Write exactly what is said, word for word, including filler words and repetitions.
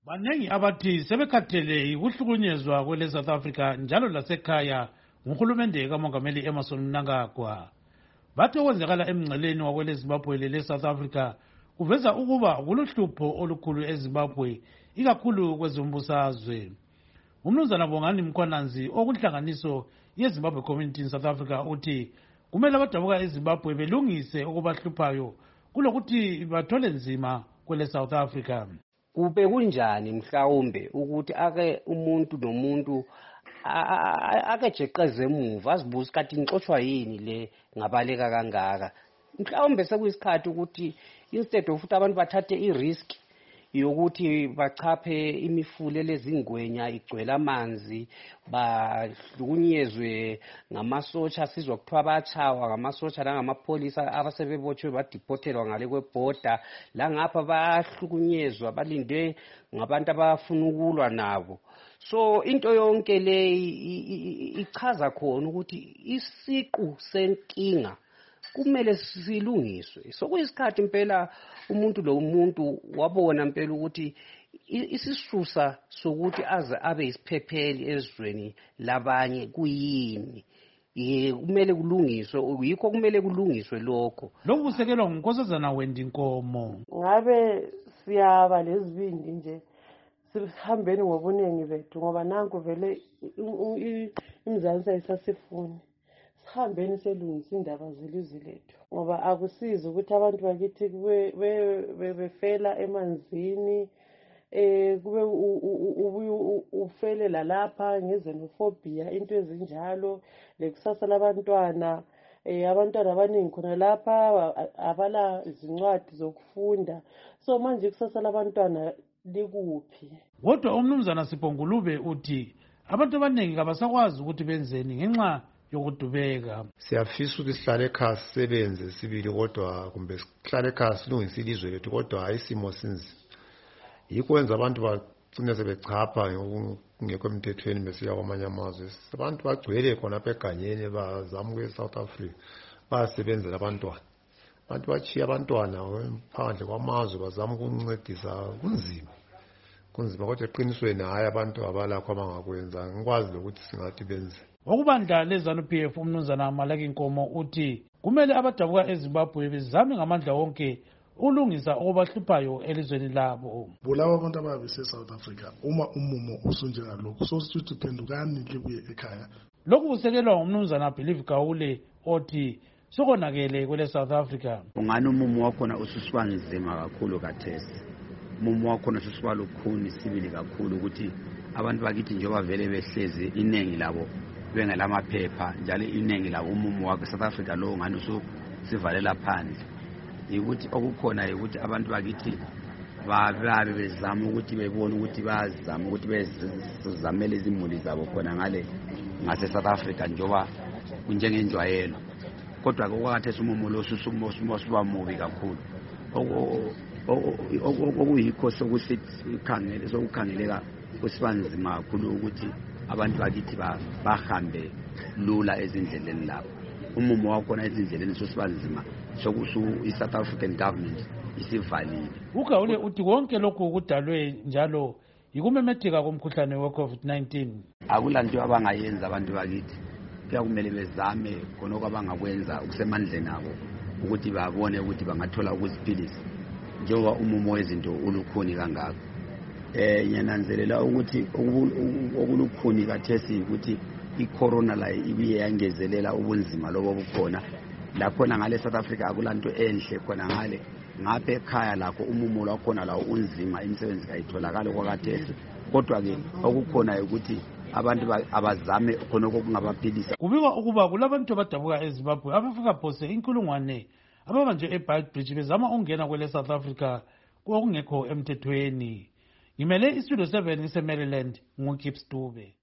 Baningi abathi sebekhathele ukuhlukunyezwa kwele South Africa njalo lasekhaya nguhulumende kaMongameli Emmerson Mnangagwa. Bathi okwenzakala emngceleni wakwele Zimbabwe lele South Africa kuveza ukuba kuluhlupho olukhulu eZimbabwe ikakhulu kwezombusazwe. Umnumzana Bongani Mkhwananzi okunhlanganiso yeZimbabwe Community in South Africa uthi kumele abadabuka eZimbabwe belungise okubahluphayo kulokuthi bathole nzima kwele South Africa. Kube kunjani mhlawumbe ukuthi ake umuntu nomuntu akejeqeze emuva azibuza ukuthi inxoshwa yini le ngabaleka kangaka. Mhlawumbe sekuyisikhathi ukuthi instead of ukuthi abantu bathathe i-risk yokuthi bachaphe imifule lezingwenya igcwele amanzi bahlukunyezwe ngamasotsha sizwa kuthiwa bayachawa ngamasotsha nangamapolisa abasebebotshwe badipothelwa ngale kwebhoda la ngapha bahlukunyezwa balindwe ngabantu abafuna ukulwa nabo. So into yonke le ichaza khona ukuthi isiqu senkinga kumele silungiswe. So kuyisikhathi impela umuntu lo umuntu wabona impela ukuthi isisusa sokuthi aze abe isiphepheli ezweni labanye kuyini. Ye kumele kulungiswe yikho kumele kulungiswe lokho. Lokhu kusekelwa nguNkosazana Wendinkomo. Ngabe siyaba lezibindi nje sihambeni ngobuningi bethu ngoba nanku vele imizansi ayisasifuni. Sihambeni selungisa indaba zelizwe lethu ngoba akusizi ukuthi abantu bakithi kube befela emanzini eh kube ufele lalapha ngezenophobia into ezinjalo lekusasa labantwana eh abantwana abaningi khona lapha abala izincwadi zokufunda. So manje kusasa labantwana likuphi? Kodwa umnumzana Sipongulube uthi abantu abaningi kabasakwazi ukuthi benzeni ngenxa yokudubeka. Siyafisa ukuthi sihlale ekhaya sisebenze sibili kodwa kumbe sihlale ekhaya silungise ilizwe lethu kodwa isimo sinzima. Yikho kwenza abantu bagcine sebechapha ngekho emthethweni besiya kwamanye amazwe. Abantu bagcwele khona apha eganyeni bazama ukuya eSouth Africa basebenzela abantwana. Abantu bachiya abantwana phandle kwamazwe bazama ukuncedisa kunzima. Kunzima kodwa eqinisweni hayi abantu abalakho abangakwenza ngikwazi lokuthi singathi benze. Okubandla leZANU P F umnumzana Malaki Nkomo uthi kumele abadabuka eZimbabwe bezame ngamandla wonke ulungisa okubahluphayo elizweni labo. Bulawa abantu ababese South Africa uma umumo usunjengalokho so sithi pendukani libuye ekhaya. Lokhu kusekelwa umnumzana Believe Gawule othi sokonakele kwele South Africa. Ungani umumo wakhona ususwa nzima kakhulu kathesi. Umumo wakhona ususwa lukhuni sibili kakhulu ukuthi abantu bakithi njengoba vele behlezi inengi labo bengelamaphepha njalo iningi la umumo wa South Africa lo ngani usivalela phandle. Ukuthi okukhona ukuthi abantu bakithi babe bezama ukuthi bebone ukuthi bazama ukuthi bezamele izimuli zabo khona ngale ngase South Africa njengoba kunjengenjwayelo. Kodwa okwathi umumo lo ususuba mubi kakhulu. Okuyikho sokuthi ikhangele sokukhangeleka kusibanzima kakhulu ukuthi abantu bakithi bahambe lula ezindleleni lapho. Umumo wakhona ezindleleni sosibanzima sokusu iSouth African government isivalile. Ugawule uthi konke lokhu kudalwe njalo yikumemetheka komkhuhlane we COVID nineteen. Akulanto abangayenza abantu bakithi. Kuyakumele bezame khona okwabangakwenza ukusemandleni abo ukuthi babone ukuthi bangathola ukuziphilisa njengoba umumo wezinto ulukhuni kangaka. Eh nyananzelela ukuthi okulukhuni kathesi ukuthi icorona la ibiye yangezelela ubunzima lobo bukhona lapho ngale South Africa akulanto enhle khona ngale ngapha ekhaya lakho umumo lakhona la unzima imisebenzi kayitholakala kwakathesi kodwa ke okukhona ukuthi abantu abazame khona okungabaphilisa. Kubikwa ukuba kulabantu abadabuka eZimbabwe abafika phose inkulungwane ababanje eBridge bezama ungena kwele South Africa kokungekho emthethweni. Ngimele iStudio seven ise Maryland nguKips Dube.